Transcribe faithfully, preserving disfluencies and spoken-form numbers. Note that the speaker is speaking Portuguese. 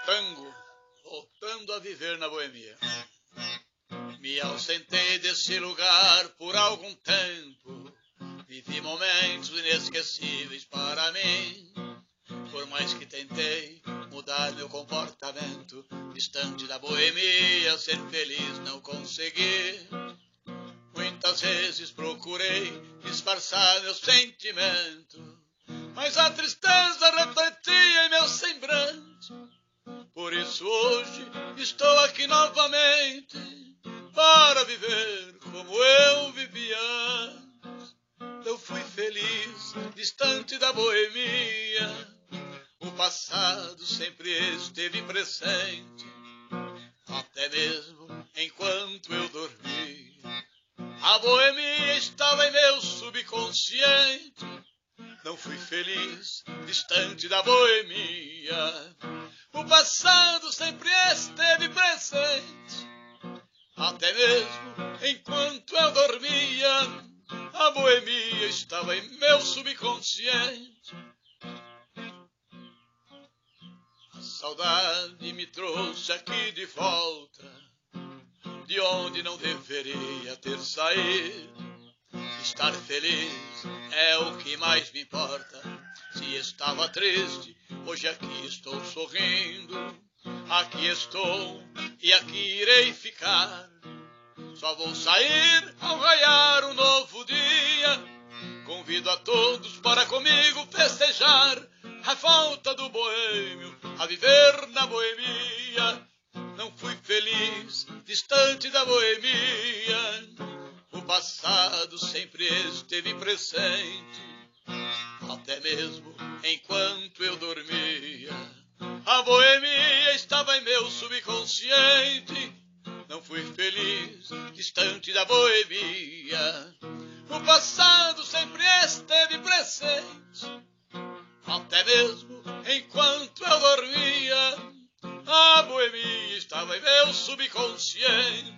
Tango, voltando a viver na boemia. Me ausentei desse lugar por algum tempo. Vivi momentos inesquecíveis para mim. Por mais que tentei mudar meu comportamento, distante da boemia, ser feliz não consegui. Muitas vezes procurei disfarçar meu sentimento, mas a tristeza refletia em meu semblante. Por isso hoje estou aqui novamente, para viver como eu vivia antes. Eu fui feliz, distante da boemia. O passado sempre esteve presente, até mesmo enquanto eu dormia. A boemia estava em meu subconsciente. Não fui feliz, distante da boemia. O passado sempre esteve presente, até mesmo enquanto eu dormia. A boemia estava em meu subconsciente. A saudade me trouxe aqui de volta, de onde não deveria ter saído. Estar feliz é o que mais me importa. Se estava triste, hoje aqui estou sorrindo. Aqui estou e aqui irei ficar. Só vou sair ao raiar um novo dia. Convido a todos para comigo festejar a volta do boêmio a viver na boemia. Não fui feliz, distante da boemia. O passado sempre esteve presente, até mesmo enquanto eu dormia. A boemia estava em meu subconsciente. Não fui feliz, distante da boemia. O passado sempre esteve presente, até mesmo enquanto eu dormia. A boemia estava em meu subconsciente.